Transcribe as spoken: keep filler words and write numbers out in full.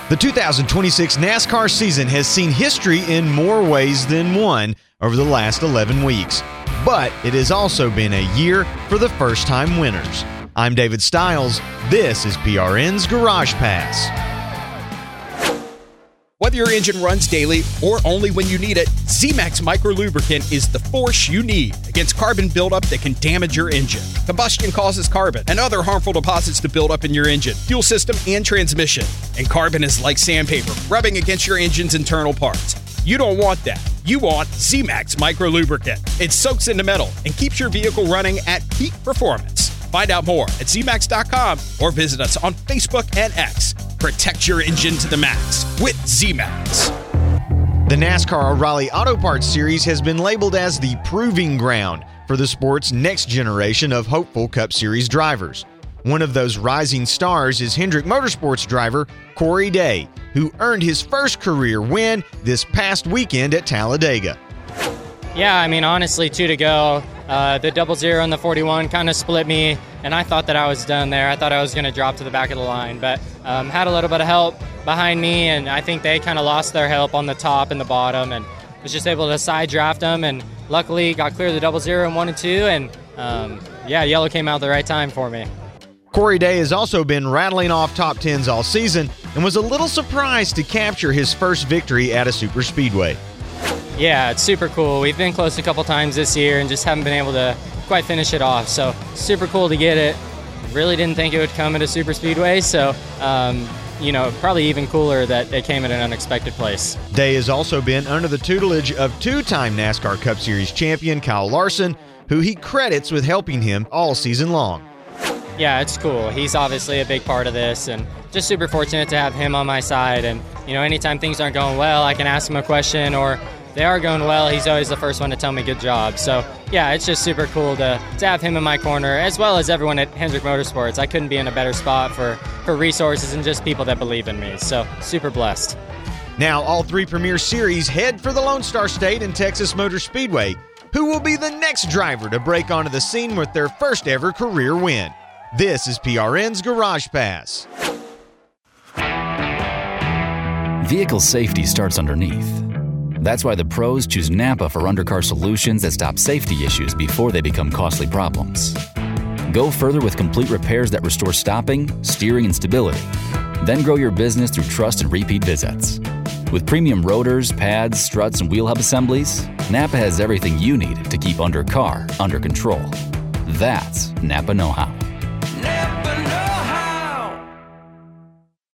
The two thousand twenty-six NASCAR season has seen history in more ways than one over the last eleven weeks. But it has also been a year for the first-time winners. I'm David Stiles. This is P R N's Garage Pass. Whether your engine runs daily or only when you need it, Z-Max Micro Lubricant is the force you need against carbon buildup that can damage your engine. Combustion causes carbon and other harmful deposits to build up in your engine, fuel system, and transmission. And carbon is like sandpaper, rubbing against your engine's internal parts. You don't want that. You want Z-Max Micro Lubricant. It soaks into metal and keeps your vehicle running at peak performance. Find out more at Z max dot com or visit us on Facebook and X. Protect your engine to the max with Z-Max. The NASCAR O'Reilly Auto Parts Series has been labeled as the proving ground for the sport's next generation of hopeful Cup Series drivers. One of those rising stars is Hendrick Motorsports driver Corey Day, who earned his first career win this past weekend at Talladega. Yeah, I mean, honestly, two to go. Uh, the double zero and the forty-one kind of split me, and I thought that I was done there. I thought I was going to drop to the back of the line, but um, had a little bit of help behind me, and I think they kind of lost their help on the top and the bottom, and was just able to side draft them, and luckily got clear of the double zero and one and two, and um, yeah, yellow came out at the right time for me. Corey Day has also been rattling off top tens all season and was a little surprised to capture his first victory at a super speedway. Yeah, it's super cool. We've been close a couple times this year and just haven't been able to quite finish it off. So super cool to get it. Really didn't think it would come at a super speedway. So, um, you know, probably even cooler that it came at an unexpected place. Day has also been under the tutelage of two-time NASCAR Cup Series champion Kyle Larson, who he credits with helping him all season long. Yeah, it's cool. He's obviously a big part of this, and just super fortunate to have him on my side. And, you know, anytime things aren't going well, I can ask him a question, or they are going well, he's always the first one to tell me good job. So, yeah, it's just super cool to, to have him in my corner, as well as everyone at Hendrick Motorsports. I couldn't be in a better spot for, for resources and just people that believe in me. So, super blessed. Now, all three Premier Series head for the Lone Star State and Texas Motor Speedway. Who will be the next driver to break onto the scene with their first ever career win? This is P R N's Garage Pass. Vehicle safety starts underneath. That's why the pros choose Napa for undercar solutions that stop safety issues before they become costly problems. Go further with complete repairs that restore stopping, steering, and stability. Then grow your business through trust and repeat visits. With premium rotors, pads, struts, and wheel hub assemblies, Napa has everything you need to keep undercar under control. That's Napa know-how.